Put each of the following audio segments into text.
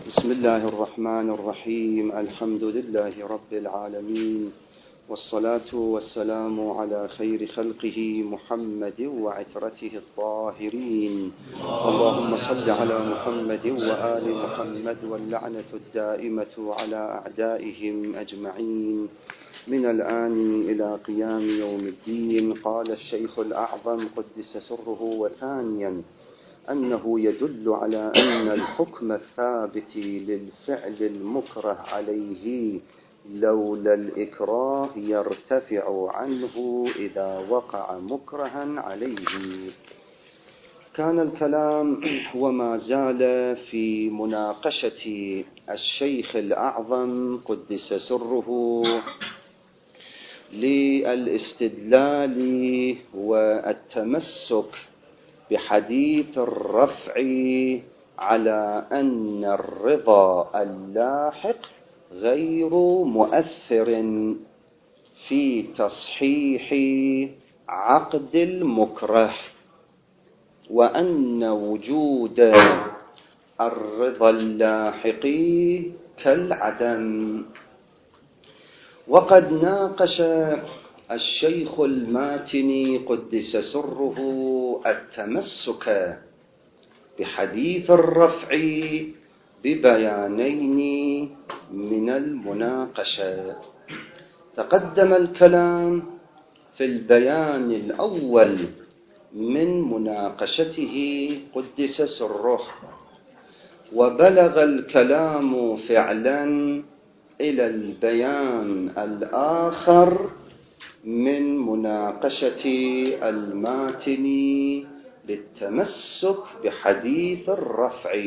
بسم الله الرحمن الرحيم. الحمد لله رب العالمين، والصلاة والسلام على خير خلقه محمد وعترته الطاهرين. اللهم صل على محمد وآل محمد، واللعنة الدائمة على أعدائهم أجمعين من الآن إلى قيام يوم الدين. قال الشيخ الأعظم قدس سره: وثانيا أنه يدل على أن الحكم الثابت للفعل المكره عليه لولا الإكراه يرتفع عنه إذا وقع مكرها عليه. كان الكلام وما زال في مناقشة الشيخ الأعظم قدس سره للاستدلال والتمسك بحديث الرفع على أن الرضا اللاحق غير مؤثر في تصحيح عقد المكره، وأن وجود الرضا اللاحق كالعدم. وقد ناقش الشيخ الماتني قدس سره التمسك بحديث الرفع ببيانين من المناقشة. تقدم الكلام في البيان الأول من مناقشته قدس سره، وبلغ الكلام فعلا إلى البيان الآخر من مناقشة الماتني للتمسك بحديث الرفع.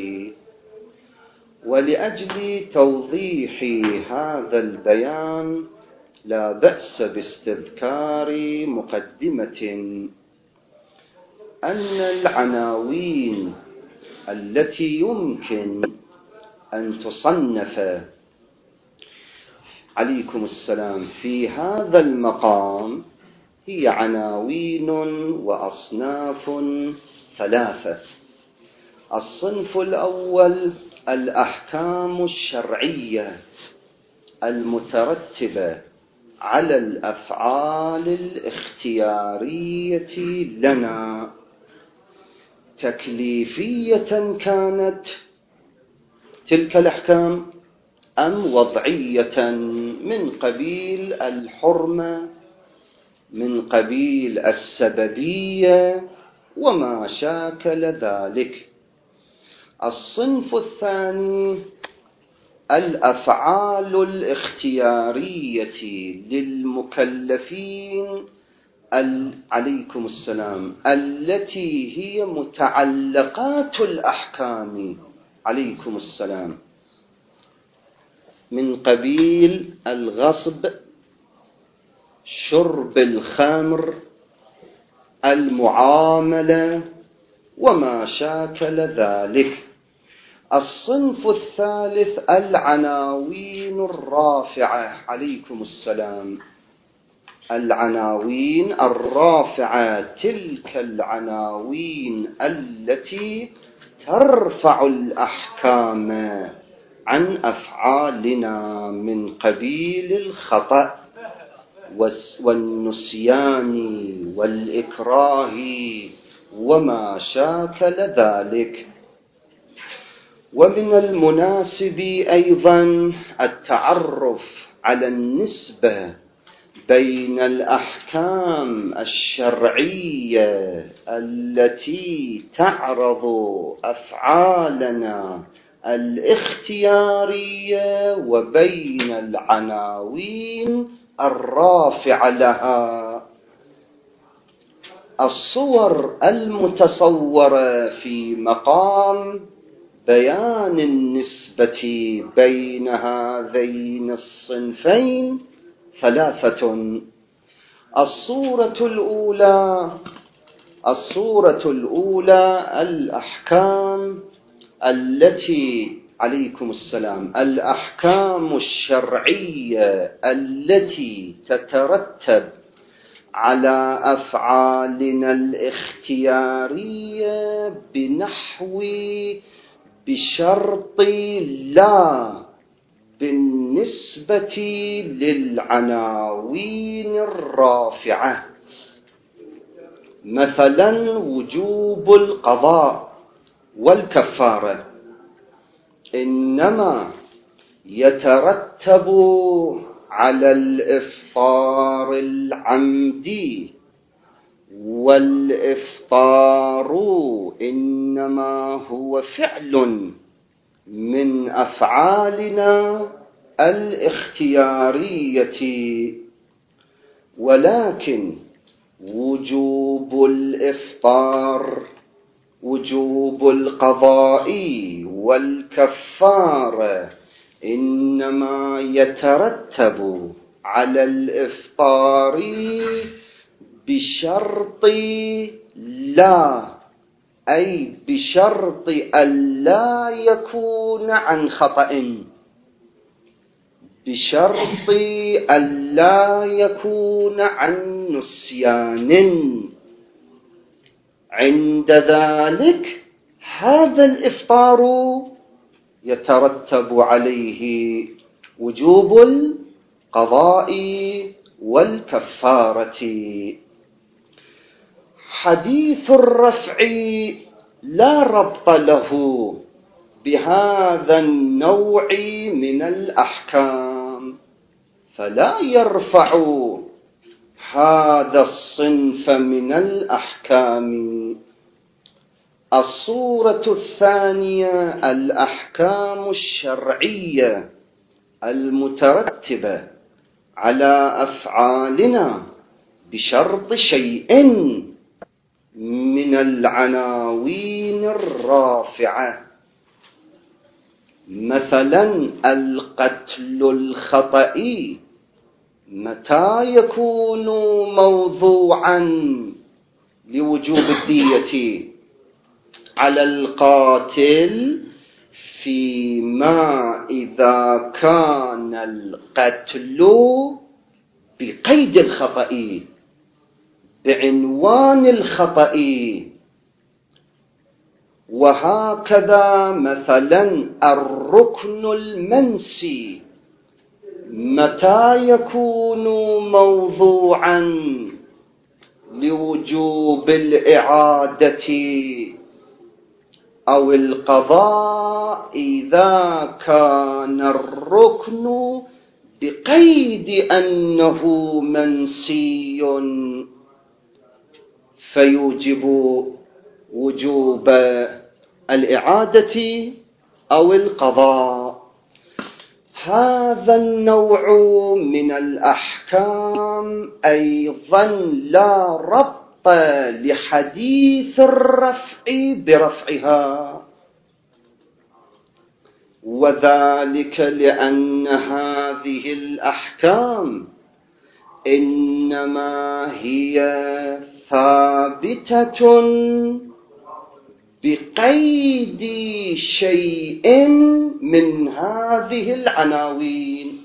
ولأجل توضيح هذا البيان لا بأس باستذكار مقدمة: أن العناوين التي يمكن أن تصنف عليكم السلام في هذا المقام هي عناوين وأصناف ثلاثة. الصنف الأول الأحكام الشرعية المترتبة على الأفعال الاختيارية لنا، تكليفية كانت تلك الأحكام أم وضعية من قبيل الحرمة، من قبيل السببية وما شاكل ذلك. الصنف الثاني الأفعال الاختيارية للمكلفين عليكم السلام التي هي متعلقات الأحكام عليكم السلام، من قبيل الغصب، شرب الخمر، المعاملة وما شاكل ذلك. الصنف الثالث العناوين الرافعة عليكم السلام، العناوين الرافعة، تلك العناوين التي ترفع الأحكام عن أفعالنا من قبيل الخطأ والنسيان والإكراه وما شاكل ذلك. ومن المناسب أيضا التعرف على النسبة بين الأحكام الشرعية التي تعرض أفعالنا الاختيارية وبين العناوين الرافعة لها. الصور المتصورة في مقام بيان النسبة بين هذين الصنفين ثلاثة. الصورة الأولى الأحكام التي عليكم السلام الأحكام الشرعية التي تترتب على أفعالنا الاختيارية بشرط لا بالنسبة للعناوين الرافعة، مثلا وجوب القضاء والكفارة إنما يترتب على الإفطار العمدي، والإفطار إنما هو فعل من أفعالنا الاختيارية، ولكن وجوب الإفطار، وجوب القضاء والكفارة إنما يترتب على الإفطار بشرط لا، أي بشرط ألا يكون عن خطأ، بشرط ألا يكون عن نسيان. عند ذلك هذا الإفطار يترتب عليه وجوب القضاء والكفارة. حديث الرفع لا ربط له بهذا النوع من الأحكام، فلا يرفع هذا الصنف من الأحكام. الصورة الثانية الأحكام الشرعية المترتبة على أفعالنا بشرط شيء من العناوين الرافعة، مثلا القتل الخطئي متى يكون موضوعا لوجوب الدية على القاتل؟ فيما إذا كان القتل بقيد الخطأ، بعنوان الخطأ. وهكذا مثلا الركن المنسي متى يكون موضوعا لوجوب الإعادة أو القضاء؟ إذا كان الركن بقيد أنه منسي فيوجب وجوب الإعادة أو القضاء. هذا النوع من الأحكام أيضا لا ربط لحديث الرفع برفعها، وذلك لأن هذه الأحكام إنما هي ثابتة بقيد شيء من هذه العناوين.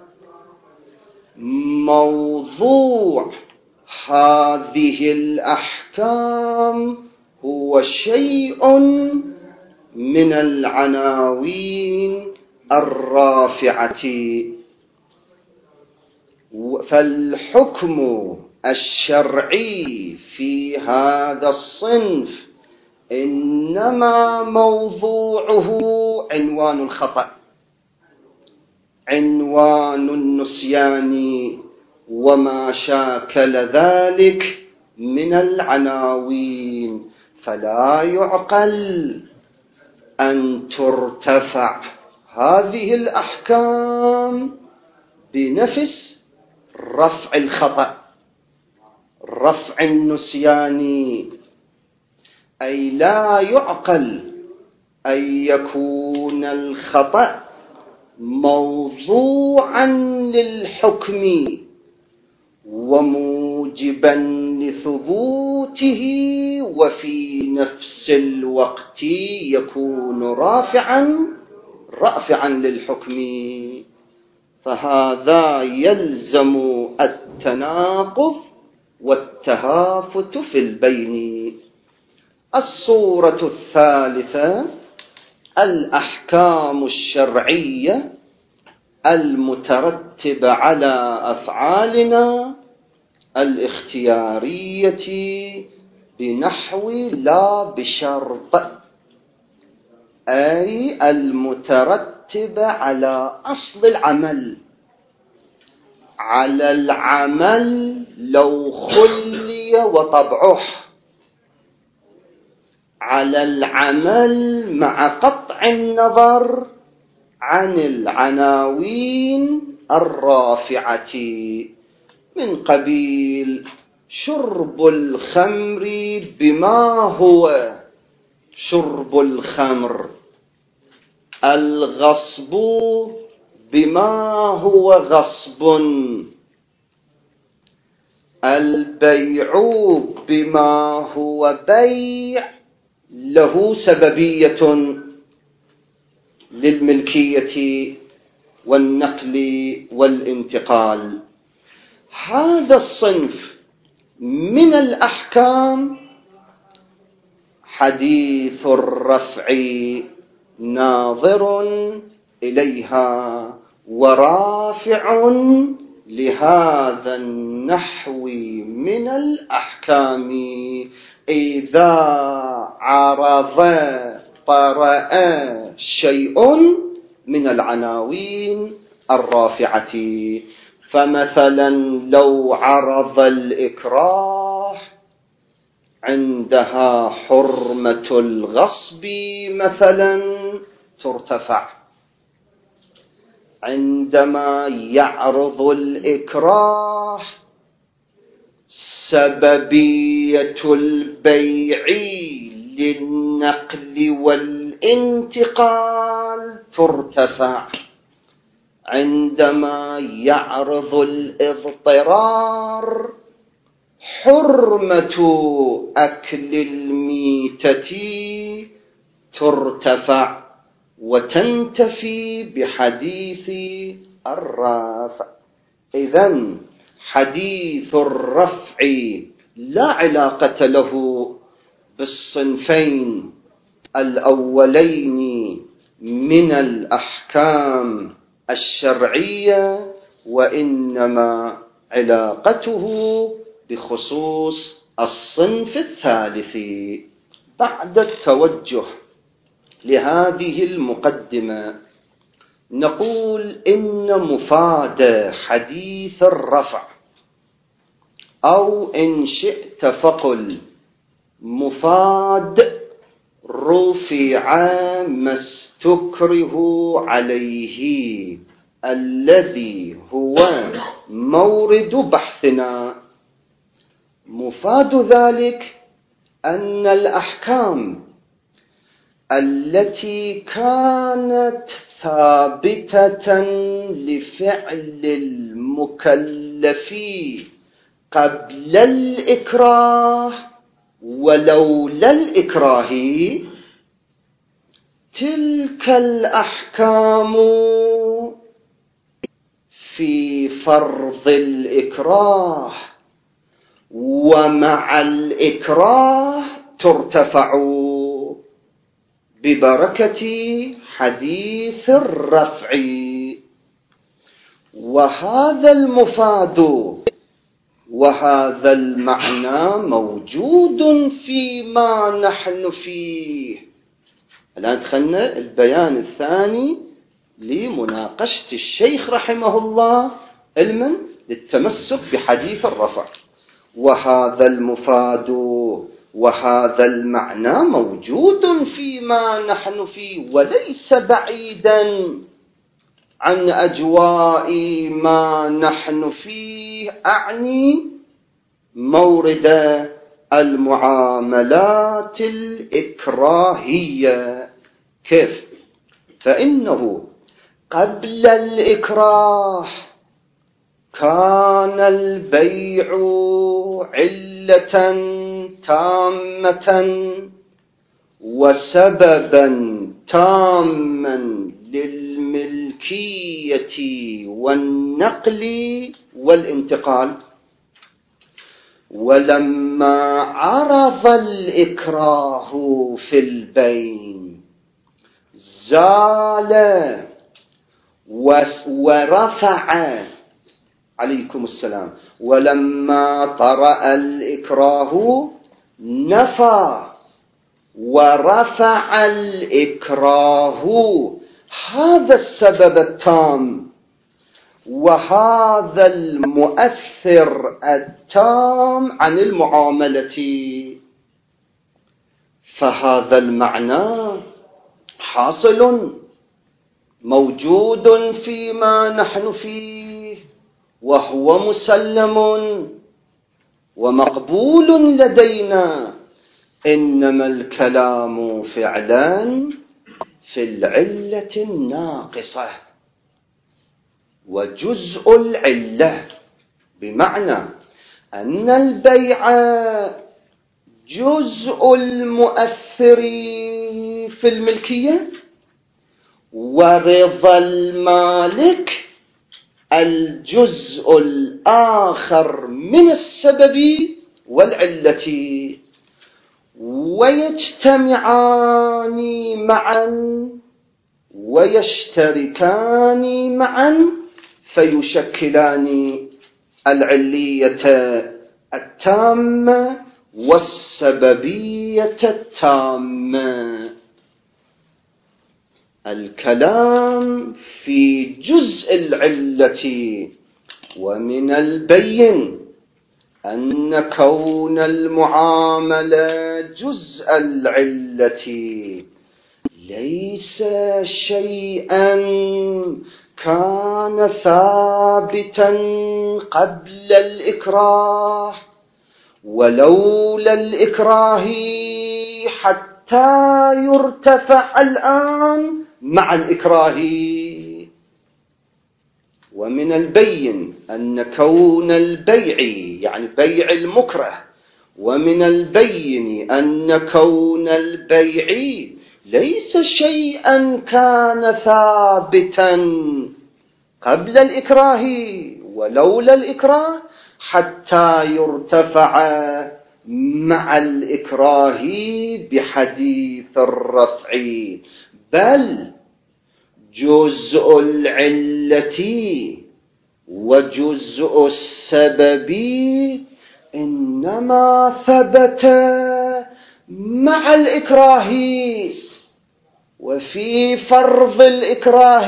موضوع هذه الأحكام هو شيء من العناوين الرافعة، فالحكم الشرعي في هذا الصنف إنما موضوعه عنوان الخطأ، عنوان النسيان، وما شاكل ذلك من العناوين. فلا يعقل أن ترتفع هذه الأحكام بنفس رفع الخطأ، رفع النسيان. أي لا يعقل أن يكون الخطأ موضوعا للحكم وموجبا لثبوته وفي نفس الوقت يكون رافعا للحكم، فهذا يلزم التناقض والتهافت في البين. الصورة الثالثة الأحكام الشرعية المترتبة على أفعالنا الاختيارية بنحو لا بشرط، أي المترتبة على أصل العمل، على العمل لو خلي وطبعه، على العمل مع قطع النظر عن العناوين الرافعة من قبيل شرب الخمر بما هو شرب الخمر، الغصب بما هو غصب، البيع بما هو بيع له سببية للملكية والنقل والانتقال. هذا الصنف من الأحكام حديث الرفع ناظر إليها ورافع لهذا النحو من الأحكام إذا عرض طرأ شيء من العناوين الرافعة. فمثلا لو عرض الإكراه عندها حرمة الغصب مثلا ترتفع. عندما يعرض الإكراه سببية البيع للنقل والانتقال ترتفع. عندما يعرض الاضطرار حرمة أكل الميتة ترتفع وتنتفي بحديث الرفع. إذن حديث الرفع لا علاقة له بالصنفين الأولين من الأحكام الشرعية، وإنما علاقته بخصوص الصنف الثالث. بعد التوجه لهذه المقدمة نقول إن مفاد حديث الرفع، أو إن شئت فقل مفاد رفع ما استكره عليه الذي هو مورد بحثنا، مفاد ذلك أن الأحكام التي كانت ثابتة لفعل المكلف قبل الإكراه ولولا الإكراه، تلك الأحكام في فرض الإكراه ومع الإكراه ترتفع ببركة حديث الرفع. وهذا المفاد وهذا المعنى موجود فيما نحن فيه. الآن دخلنا البيان الثاني لمناقشة الشيخ رحمه الله علما للتمسك بحديث الرفع. وهذا المفاد وهذا المعنى موجود فيما نحن فيه وليس بعيدا عن أجواء ما نحن فيه، أعني مورد المعاملات الإكراهية. كيف؟ فإنه قبل الإكراه كان البيع علة تامة وسببا تاما للملكية والنقل والانتقال. ولما عرض الإكراه في البين زال ورفع عليكم السلام. ولما طرأ الإكراه نفى ورفع الإكراه. هذا السبب التام وهذا المؤثر التام عن المعاملة. فهذا المعنى حاصل موجود فيما نحن فيه، وهو مسلم ومقبول لدينا. إنما الكلام فعلا في العلة الناقصة وجزء العلة، بمعنى أن البيع جزء المؤثر في الملكية، ورضا المالك الجزء الآخر من السبب والعلة، ويجتمعان معا ويشتركان معا فيشكلان العلية التامة والسببية التامة. الكلام في جزء العلة. ومن البين أن كون المعاملة جزء العلة ليس شيئا كان ثابتا قبل الإكراه، ولولا الإكراه حتى يرتفع الآن مع الإكراه. ومن البين أن كون البيع يعني بيع المكره، ومن البين أن كون البيع ليس شيئا كان ثابتا قبل الإكراه ولولا الإكراه حتى يرتفع مع الإكراه بحديث الرفع. بل جزء العلة وجزء السبب إنما ثبت مع الإكراه وفي فرض الإكراه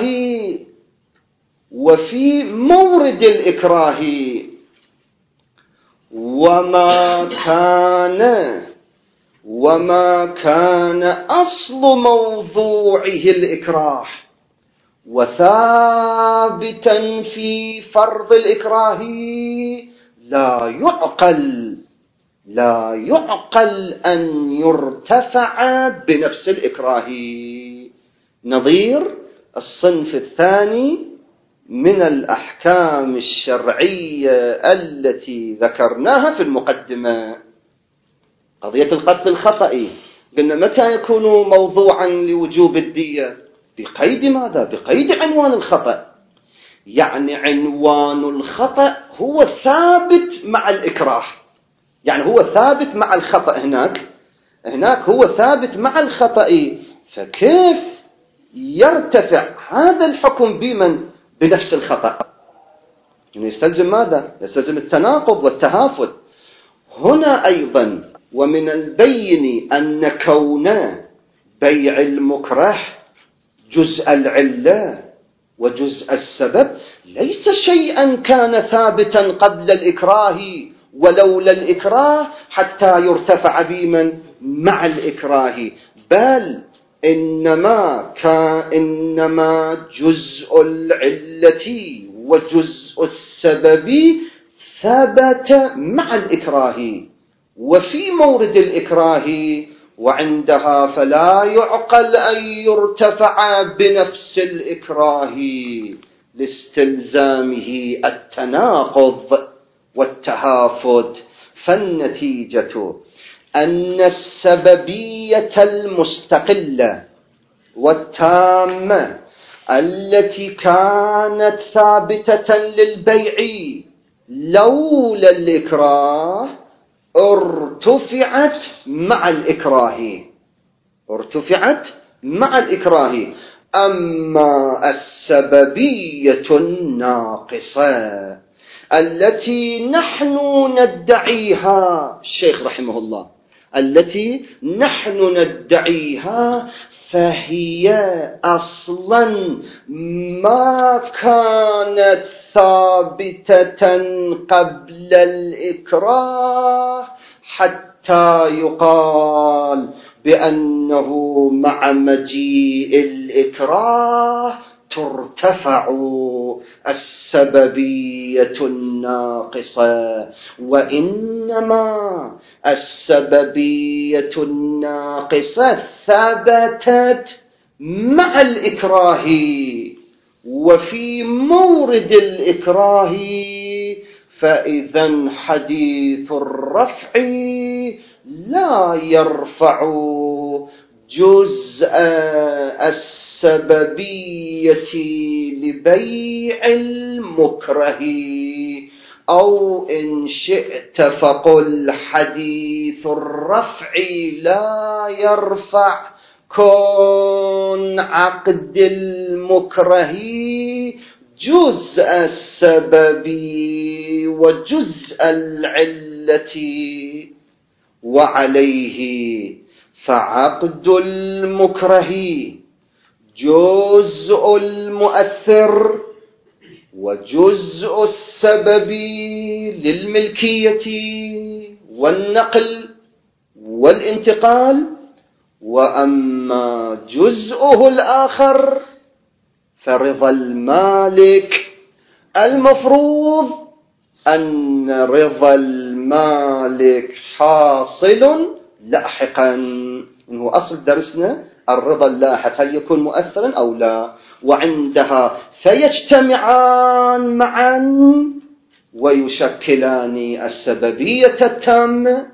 وفي مورد الإكراه. وما كان أصل موضوعه الإكراه وثابتا في فرض الإكراه لا يعقل أن يرتفع بنفس الإكراه. نظير الصنف الثاني من الأحكام الشرعية التي ذكرناها في المقدمة، قضية القتل الخطئي. قلنا متى يكون موضوعا لوجوب الدية؟ بقيد ماذا؟ بقيد عنوان الخطأ. يعني عنوان الخطأ هو ثابت مع الإكراه، يعني هو ثابت مع الخطأ. هناك هو ثابت مع الخطأ، فكيف يرتفع هذا الحكم بمن؟ بنفس الخطأ. يعني يستلزم ماذا؟ يستلزم التناقض والتهافت. هنا أيضا ومن البين أن كون بيع المكره جزء العلة وجزء السبب ليس شيئا كان ثابتا قبل الإكراه ولولا الإكراه حتى يرتفع بمن؟ مع الإكراه. بل إنما جزء العلة وجزء السبب ثبت مع الإكراه وفي مورد الإكراه، وعندها فلا يعقل أن يرتفع بنفس الإكراه لاستلزامه التناقض والتهافت. فالنتيجة أن السببية المستقلة والتامة التي كانت ثابتة للبيع لولا الإكراه ارتفعت مع الإكراه. أما السببية الناقصة التي نحن ندعيها، الشيخ رحمه الله، التي نحن ندعيها، فهي أصلا ما كانت ثابتة قبل الإكراه حتى يقال بأنه مع مجيء الإكراه ترتفع السببية الناقصة. وإنما السببية الناقصة ثبتت مع الإكراه، وفي مورد الإكراه فإذا حديث الرفع لا يرفع جزء السببية لبيع المكره، أو إن شئت فقل حديث الرفع لا يرفع كون عقد المكره جزء السبب وجزء العلة. وعليه فعقد المكره جزء المؤثر وجزء السبب للملكية والنقل والانتقال، وأما جزءه الآخر فرضا المالك المفروض أن رضا المالك حاصل لاحقا. إنه أصل درسنا الرضا اللاحق هل يكون مؤثرا أو لا، وعندها فيجتمعان معا ويشكلان السببية التامة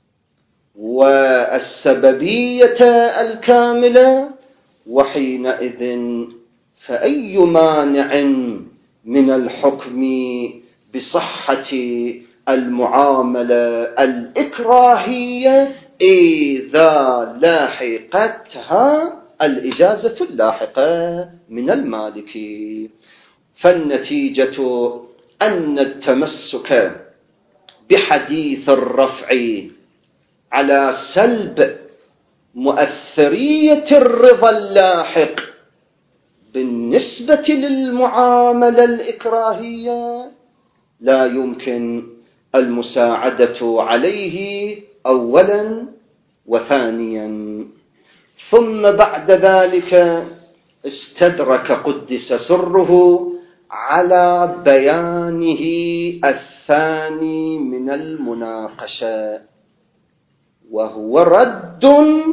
والسببية الكاملة. وحينئذ فأي مانع من الحكم بصحة المعاملة الإكراهية إذا لاحقتها الإجازة اللاحقة من المالك؟ فالنتيجة أن التمسك بحديث الرفع على سلب مؤثرية الرضا اللاحق بالنسبة للمعاملة الإكراهية لا يمكن المساعدة عليه أولا، وثانيا ثم بعد ذلك استدرك قدس سره على بيانه الثاني من المناقشة، وهو رد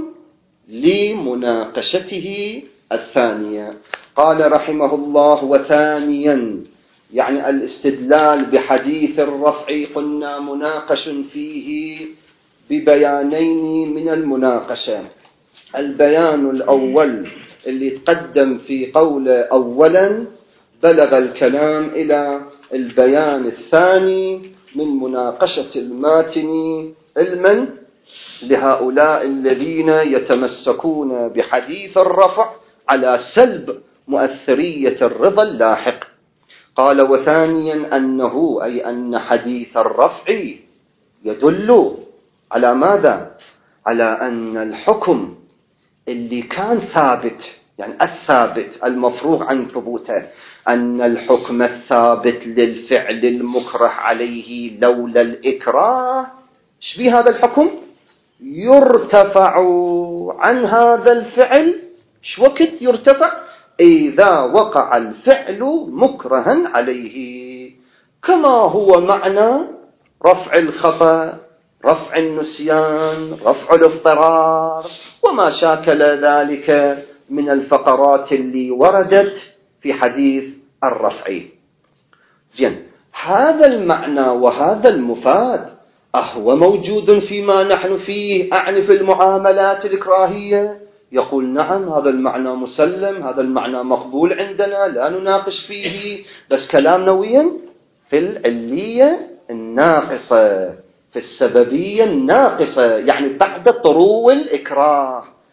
لمناقشته الثانية. قال رحمه الله: وثانيا، يعني الاستدلال بحديث الرفع قلنا مناقش فيه ببيانين من المناقشة. البيان الأول اللي تقدم في قول أولا بلغ الكلام إلى البيان الثاني من مناقشة الماتن علما لهؤلاء الذين يتمسكون بحديث الرفع على سلب مؤثرية الرضا اللاحق. قال: وثانيا أنه، أي أن حديث الرفع يدل على ماذا؟ على أن الحكم اللي كان ثابت، يعني الثابت المفروغ عن ثبوته، أن الحكم الثابت للفعل المكره عليه لولا الإكراه، شبيه هذا الحكم يرتفع عن هذا الفعل. شو وقت يرتفع؟ إذا وقع الفعل مكرها عليه، كما هو معنى رفع الخطأ، رفع النسيان، رفع الاضطرار، وما شاكل ذلك من الفقرات اللي وردت في حديث الرفع. زين، هذا المعنى وهذا المفاد أهو موجود فيما نحن فيه، أعني في المعاملات الإكراهية؟ يقول: نعم، هذا المعنى مسلم، هذا المعنى مقبول عندنا، لا نناقش فيه، بس كلامنا وين؟ في العلية الناقصة، في السببية الناقصة، يعني بعد طرو الإكراه.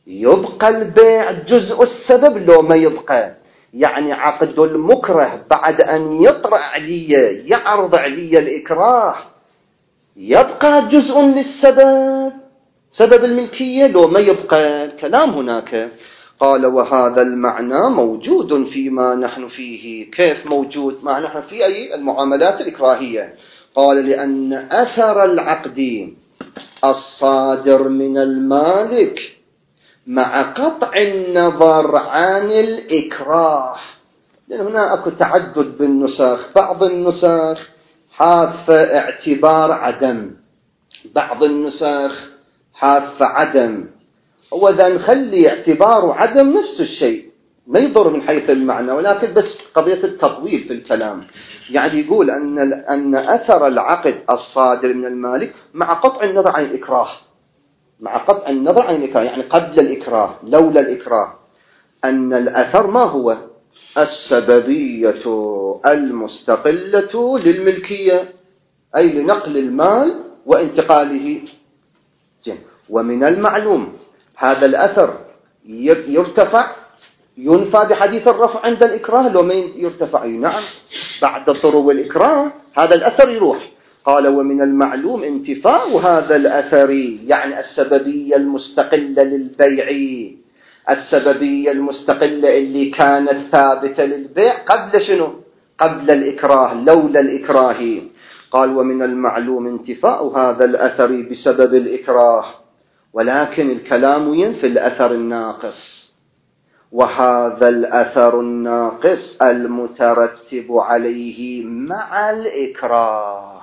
يبقى البيع جزء السبب لو ما يبقى؟ يعني عقد المكره بعد أن يطرأ علي يعرض علي الإكراه يبقى جزء للسبب، سبب الملكية لو ما يبقى؟ الكلام هناك. قال وهذا المعنى موجود فيما نحن فيه. كيف موجود؟ ما نحن فيه أي المعاملات الإكراهية. قال لأن أثر العقد الصادر من المالك مع قطع النظر عن الإكراه، لأن هنا أكو تعدد بالنسخ، بعض النسخ حاذفة اعتبار عدم، بعض النسخ حاذفة عدم، وإذا نخلي اعتبار عدم نفس الشيء ما يضر من حيث المعنى، ولكن بس قضية التطويل في الكلام. يعني يقول أن أثر العقد الصادر من المالك مع قطع النظر عن الإكراه، مع قطع النظر عن الإكراه يعني قبل الإكراه لولا الإكراه، أن الأثر ما هو؟ السببية المستقلة للملكية، أي لنقل المال وانتقاله. زين. ومن المعلوم هذا الأثر يرتفع ينفى بحديث الرفع عند الإكراه لو ما يرتفع؟ نعم، بعد طرو الإكراه هذا الأثر يروح. قال ومن المعلوم انتفاء هذا الأثر، يعني السببية المستقلة للبيع، السببية المستقلة اللي كانت ثابتة للبيع قبل شنو؟ قبل الإكراه لولا الإكراه. قال ومن المعلوم انتفاء هذا الأثر بسبب الإكراه، ولكن الكلام ينفي الأثر الناقص، وهذا الأثر الناقص المترتب عليه مع الإكراه،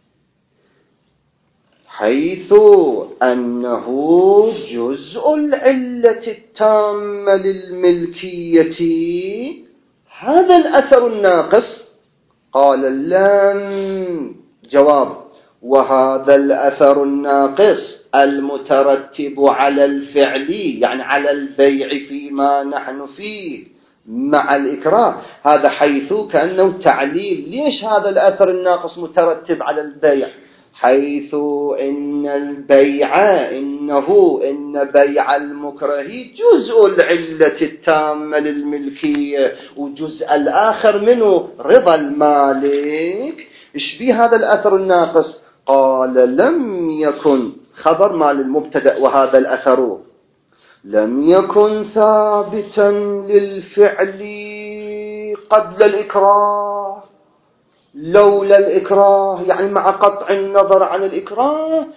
حيث أنه جزء العلة التامة للملكية. هذا الأثر الناقص قال لم جواب، وهذا الأثر الناقص المترتب على الفعل يعني على البيع فيما نحن فيه مع الإكراه، هذا حيث كأنه تعليل. ليش هذا الأثر الناقص مترتب على البيع؟ حيث إن البيع إن بيع المكره جزء العلة التامة للملكية، وجزء الآخر منه رضا المالك. إيش بيه هذا الأثر الناقص؟ قال لم يكن خبر مال المبتدأ، وهذا الأثر لم يكن ثابتا للفعل قبل الإكراه لولا الإكراه، يعني مع قطع النظر عن الإكراه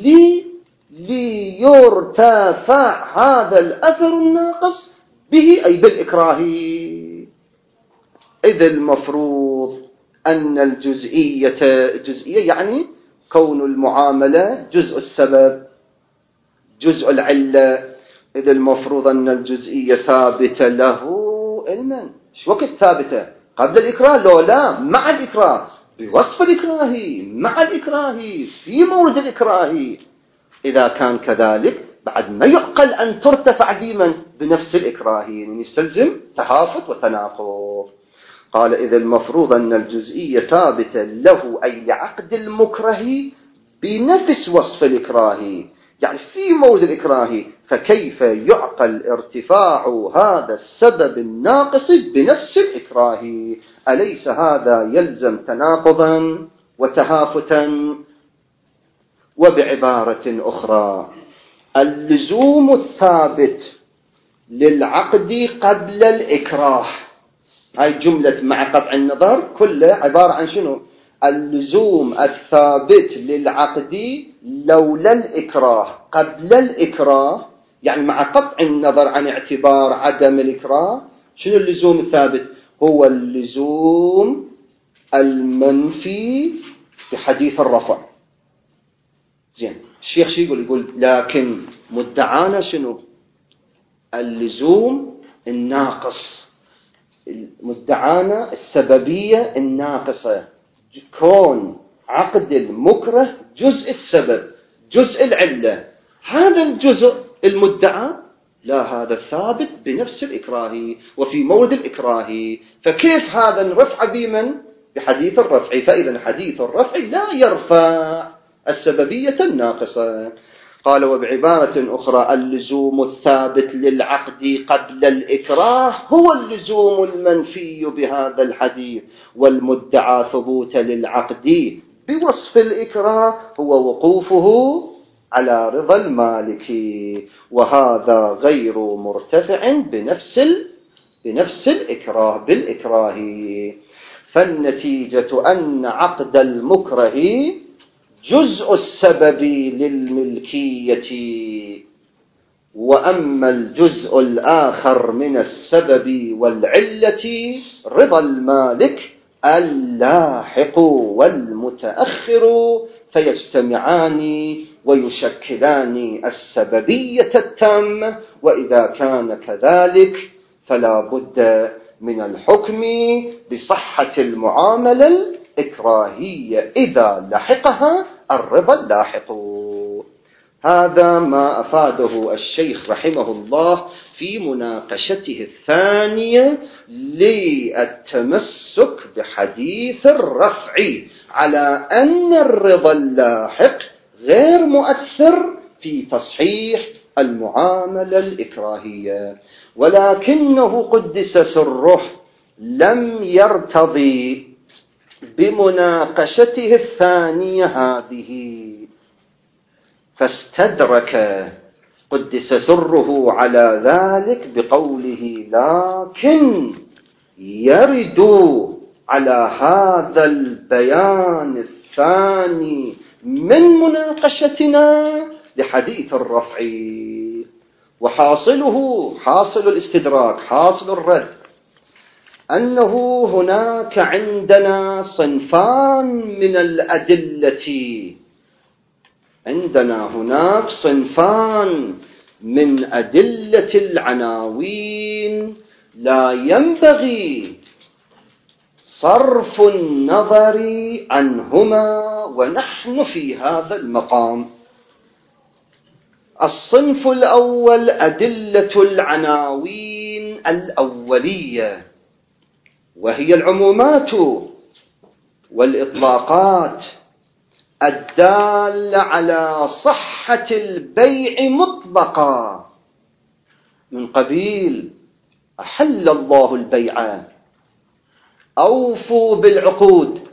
ليرتفع هذا الأثر الناقص به أي بالإكراه. إذ المفروض أن الجزئية يعني كون المعاملة جزء السبب جزء العلة، إذ المفروض أن الجزئية ثابتة له علما. شو وقت ثابتة؟ قبل الإكراه لو لا مع الإكراه، بوصف الإكراه مع الإكراه في مورد الإكراه. إذا كان كذلك بعد ما يعقل أن ترتفع بمن؟ بنفس الإكراه، يعني يستلزم تهافت وتناقض. قال إذا المفروض أن الجزئية ثابتة له أي لعقد المكره بنفس وصف الإكراه، يعني في مورد الإكراه، فكيف يعقل ارتفاع هذا السبب الناقص بنفس الإكراه؟ أليس هذا يلزم تناقضا وتهافتا؟ وبعبارة أخرى اللزوم الثابت للعقد قبل الإكراه، هاي جملة مع قطع النظر كلها عبارة عن شنو؟ اللزوم الثابت للعقد لولا الإكراه قبل الإكراه، يعني مع قطع النظر عن اعتبار عدم الإكراه. شنو اللزوم الثابت؟ هو اللزوم المنفي بحديث الرفع. زين، الشيخ شو يقول لكن مدعانا شنو؟ اللزوم الناقص، مدعانا السببية الناقصة، كون عقد المكره جزء السبب جزء العلة، هذا الجزء المدعى لا، هذا ثابت بنفس الإكراه وفي مورد الإكراه. فكيف هذا الرفع بمن؟ بحديث الرفع. فإذا حديث الرفع لا يرفع السببية الناقصة. قال: وبعبارة أخرى اللزوم الثابت للعقد قبل الإكراه هو اللزوم المنفي بهذا الحديث، والمدعى ثبوت للعقد بوصف الإكراه هو وقوفه على رضا المالك، وهذا غير مرتفع بنفس الإكراه بالإكراه. فالنتيجة أن عقد المكره جزء السبب للملكية، وأما الجزء الآخر من السبب والعلة رضا المالك اللاحق والمتأخر، فيجتمعان ويشكلان السببية التامة. وإذا كان كذلك فلا بد من الحكم بصحة المعاملة الإكراهية إذا لحقها الرضا اللاحق. هذا ما أفاده الشيخ رحمه الله في مناقشته الثانية للتمسك بحديث الرفع على أن الرضا اللاحق غير مؤثر في تصحيح المعاملة الإكراهية، ولكنه قدس سره لم يرتضي بمناقشته الثانية هذه، فاستدرك قدس سره على ذلك بقوله: لكن يرد على هذا البيان الثاني من مناقشتنا لحديث الرفع. وحاصله، حاصل الاستدراك، حاصل الرد، أنه هناك عندنا صنفان من الأدلة، عندنا هناك صنفان من أدلة العناوين لا ينبغي صرف النظر عنهما ونحن في هذا المقام. الصنف الأول أدلة العناوين الأولية، وهي العمومات والإطلاقات الدالة على صحة البيع مطلقا، من قبيل: أحل الله البيع، أوفوا بالعقود،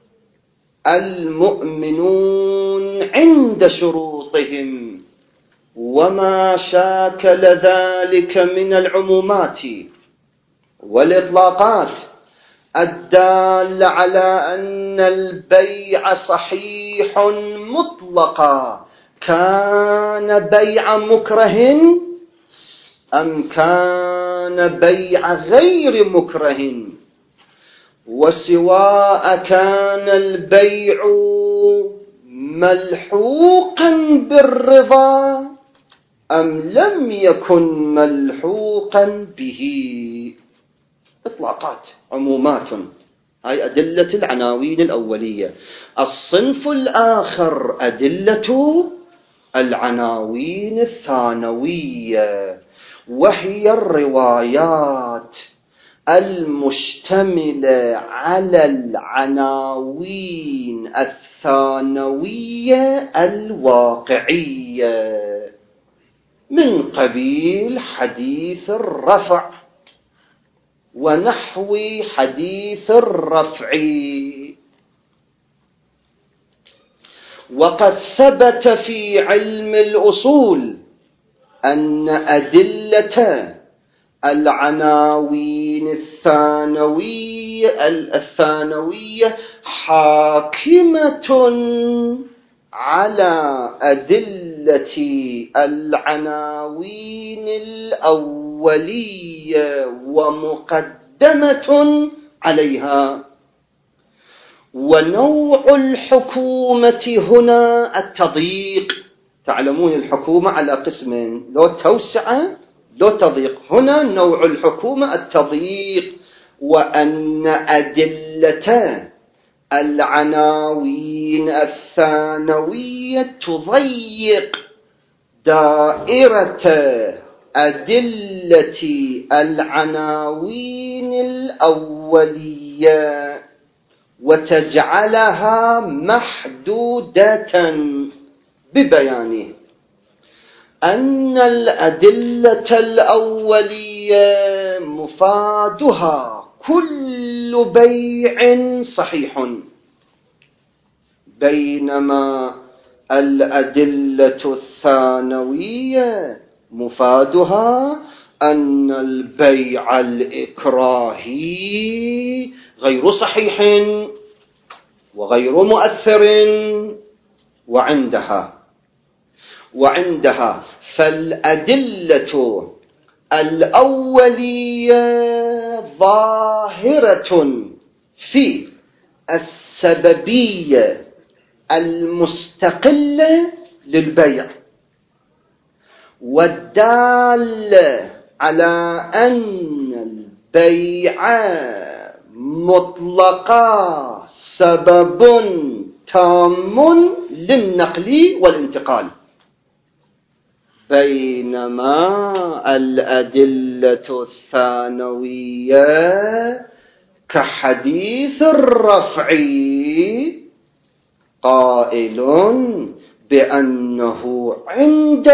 المؤمنون عند شروطهم، وما شاكل ذلك من العمومات والإطلاقات الدالة على أن البيع صحيح مطلقا، كان بيع مكره أم كان بيع غير مكره، وسواء كان البيع ملحوقا بالرضا أم لم يكن ملحوقا به. إطلاقات، عمومات، هاي أدلة العناوين الأولية. الصنف الآخر أدلة العناوين الثانوية، وهي الروايات المشتملة على العناوين الثانوية الواقعية، من قبيل حديث الرفع ونحو حديث الرفع. وقد ثبت في علم الأصول أن أدلة العناوين الثانوية حاكمة على أدلة العناوين الأولية ومقدمة عليها. ونوع الحكومة هنا التضييق. تعلمون الحكومة على قسمين: لو توسعة لو تضييق. هنا نوع الحكومة التضييق، وأن أدلة العناوين الثانوية تضيق دائرة أدلة العناوين الأولية وتجعلها محدودة ببيانه. أن الأدلة الأولية مفادها كل بيع صحيح، بينما الأدلة الثانوية مفادها أن البيع الإكراهي غير صحيح وغير مؤثر. وعندها فالأدلة الأولية ظاهرة في السببية المستقلة للبيع، والدالة على أن البيع مطلقا سبب تام للنقل والانتقال، بينما الأدلة الثانوية كحديث الرفع قائل بأنه عند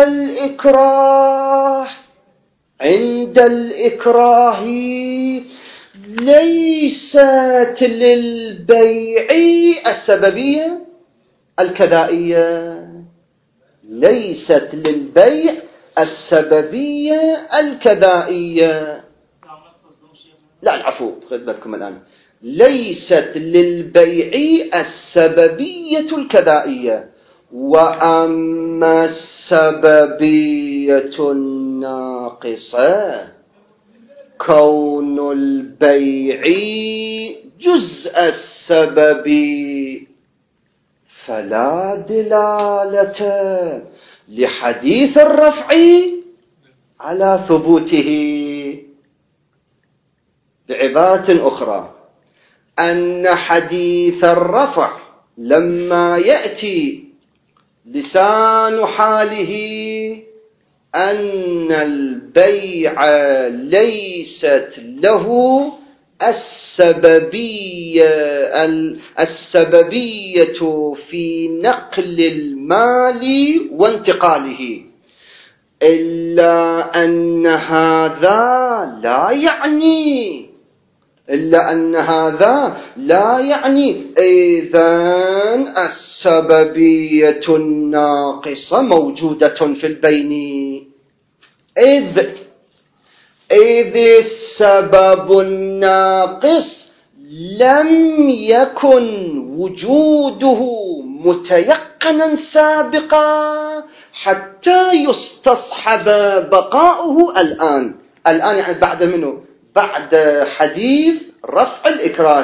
الإكراه ليست للبيع السببية الكذائية، ليست للبيع السببية الكذائية. لا العفو، خذ بالكم الآن، ليست للبيع السببية الكذائية، وأما السببية الناقصة كون البيع جزء السبب فلا دلالة لحديث الرفع على ثبوته. بعبارة أخرى، أن حديث الرفع لما يأتي لسان حاله أن البيع ليست له السببية في نقل المال وانتقاله، إلا أن هذا لا يعني إذن السببية الناقصة موجودة في البين، إذ السبب الناقص لم يكن وجوده متيقنا سابقا حتى يستصحب بقاؤه الآن يعني بعد منه؟ بعد حديث رفع الإكراه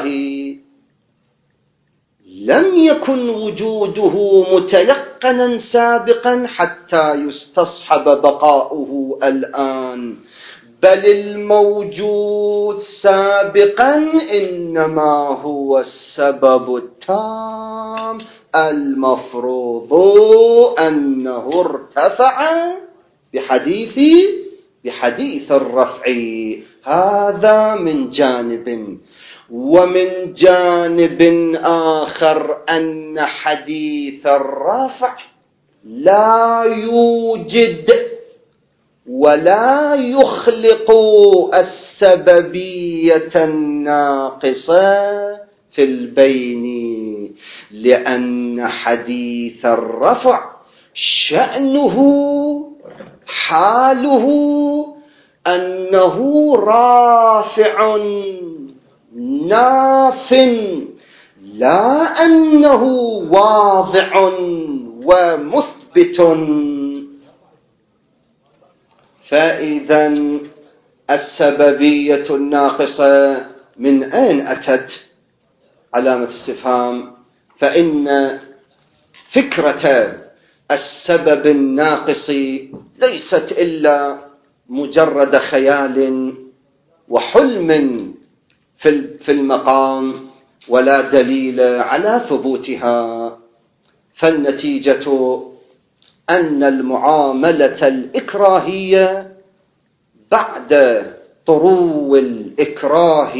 لم يكن وجوده متيقنا سابقا حتى يستصحب بقاؤه الآن، بل الموجود سابقا إنما هو السبب التام المفروض أنه ارتفع بحديث الرفع. هذا من جانب، ومن جانب آخر أن حديث الرفع لا يوجد ولا يخلق السببية الناقصة في البين، لأن حديث الرفع شأنه حاله أنه رافع ناف، لا أنه واضع ومثبت. فإذا السببية الناقصة من أين أتت؟ علامة استفهام. فإن فكرة السبب الناقص ليست إلا مجرد خيال وحلم في المقام، ولا دليل على ثبوتها. فالنتيجة أن المعاملة الإكراهية بعد طرو الإكراه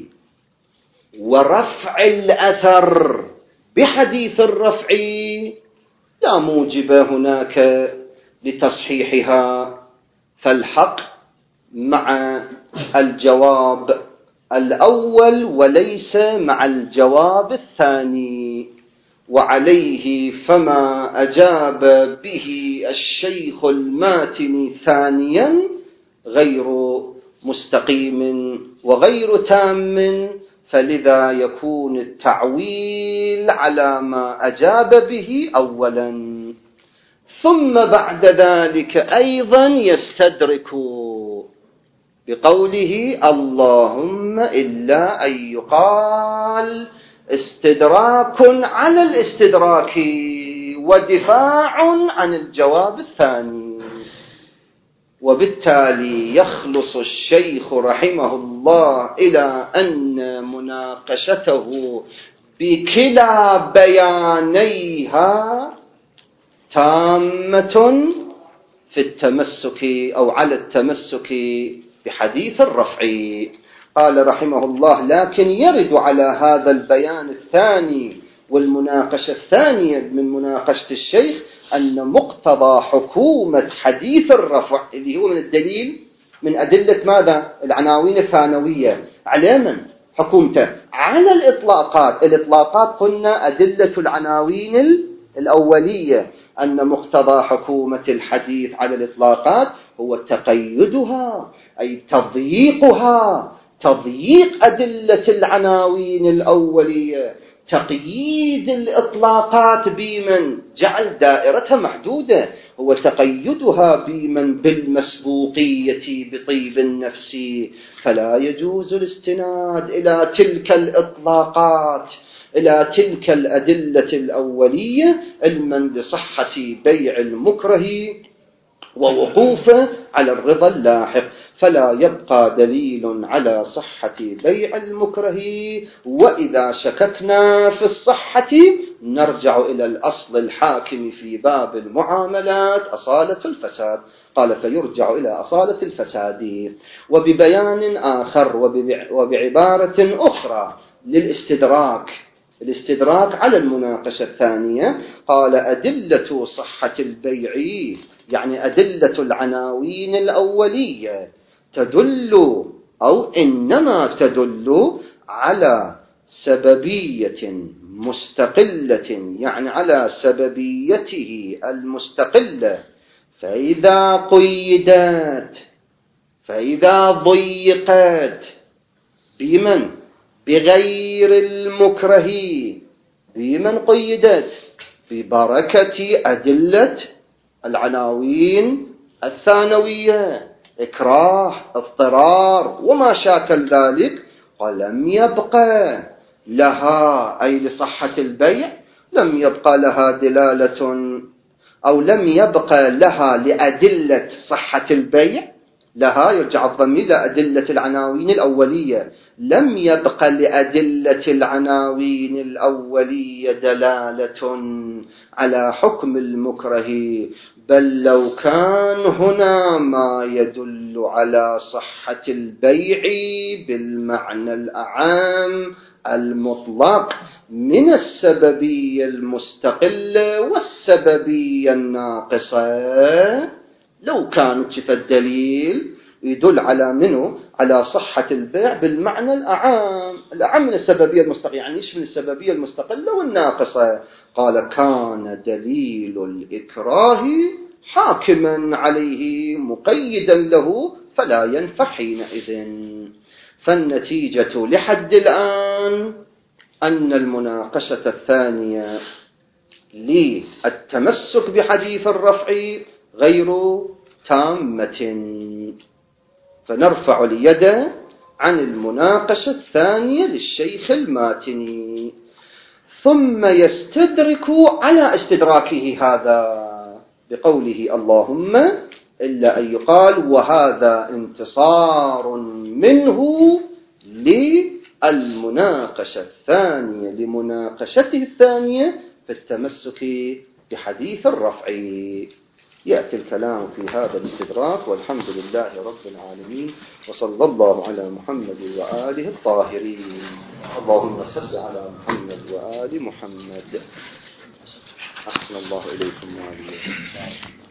ورفع الأثر بحديث الرفع لا موجب هناك لتصحيحها، فالحق مع الجواب الأول وليس مع الجواب الثاني. وعليه فما أجاب به الشيخ الماتني ثانيا غير مستقيم وغير تام، فلذا يكون التعويل على ما أجاب به أولا. ثم بعد ذلك أيضا يستدرك بقوله اللهم إلا أن يقال استدراك على الاستدراك ودفاع عن الجواب الثاني. وبالتالي يخلص الشيخ رحمه الله إلى أن مناقشته بكلا بيانيها تامة في التمسك أو على التمسك بحديث الرفع. قال رحمه الله لكن يرد على هذا البيان الثاني والمناقشة الثانية من مناقشة الشيخ أن مقتضى حكومة حديث الرفع اللي هو من الدليل من أدلة ماذا؟ العناوين الثانوية على من؟ حكومته على الإطلاقات قلنا أدلة العناوين الأولية، أن مقتضى حكومة الحديث على الإطلاقات هو تقيدها أي تضييقها، تضييق أدلة العناوين الأولية، تقييد الإطلاقات بمن جعل دائرتها محدودة، هو تقيدها بمن بالمسبوقية بطيب النفس، فلا يجوز الاستناد إلى تلك الإطلاقات إلى تلك الأدلة الأولية علما لصحة بيع المكره ووقوفه على الرضا اللاحق، فلا يبقى دليل على صحة بيع المكره. وإذا شككنا في الصحة نرجع إلى الأصل الحاكم في باب المعاملات أصالة الفساد، قال فيرجع إلى أصالة الفساد. وببيان آخر وبعبارة أخرى الاستدراك على المناقشة الثانية قال أدلة صحة البيع يعني أدلة العناوين الأولية تدل أو إنما تدل على سببية مستقلة، يعني على سببيته المستقلة، فإذا قيدت فإذا ضيقت بمن؟ بغير المكره. بمن قيدت؟ ببركة أدلة العناوين الثانوية، إكراه، اضطرار وما شاكل ذلك. ولم يبقى لها أي لصحة البيع لم يبقى لها دلالة أو لم يبقى لها لأدلة صحة البيع، لها يرجع الضمير إلى أدلة العناوين الأولية، لم يبقى لأدلة العناوين الأولية دلالة على حكم المكره، بل لو كان هنا ما يدل على صحة البيع بالمعنى الأعام المطلق من السببية المستقلة والسببية الناقصة، لو كانت شف الدليل يدل على منه على صحة البيع بالمعنى الأعام من السببية المستقلة، يعني يشمل السببية المستقلة والناقصة، قال كان دليل الإكراه حاكما عليه مقيدا له فلا ينفع حينئذ. فالنتيجة لحد الآن أن المناقشة الثانية للتمسك بحديث الرفع غير تامة، فنرفع اليد عن المناقشة الثانية للشيخ الماتني. ثم يستدرك على استدراكه هذا بقوله اللهم إلا أن يقال وهذا انتصار منه للمناقشة الثانية لمناقشته الثانية في التمسك بحديث الرفع. يأتي الكلام في هذا الاستدراك، والحمد لله رب العالمين، وصلى الله على محمد وآله الطاهرين. اللهم صل على محمد وآل محمد. أحسن الله إليكم وآله.